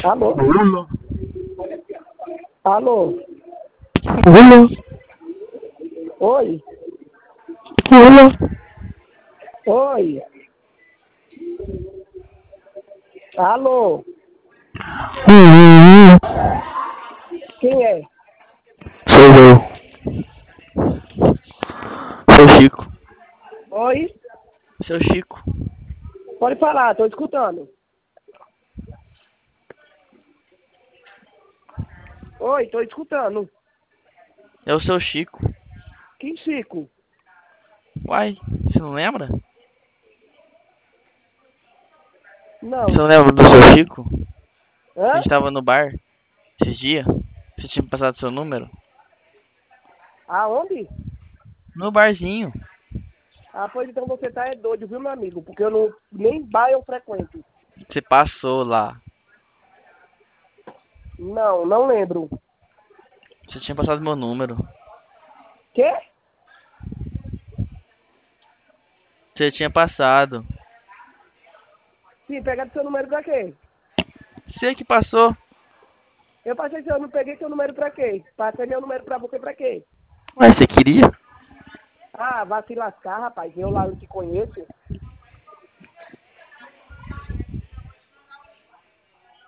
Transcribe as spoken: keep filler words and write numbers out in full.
Alô? Alô? Alô? Alô? Oi? Alô? Oi? Alô? Hum, Quem é? Sou eu. Sou Chico. Oi? Seu Chico. Pode falar, tô escutando. Oi, tô escutando. É o seu Chico. Que Chico? Uai, você não lembra? Não. Você não lembra do seu Chico? A Hã? gente tava no bar esses dias. Você tinha me passado seu número? Aonde? No barzinho. Ah, pois então você tá é doido, viu, meu amigo? Porque eu não... Nem bar eu frequento. Você passou lá. Não, não lembro. Você tinha passado meu número. Quê? Você tinha passado. Sim, pegaram seu número pra quê? Você que passou. Eu passei seu, não peguei seu número pra quê? Passei meu número pra você pra quê? Ué, você queria? Ah, vá se lascar, rapaz. Eu lá não te conheço.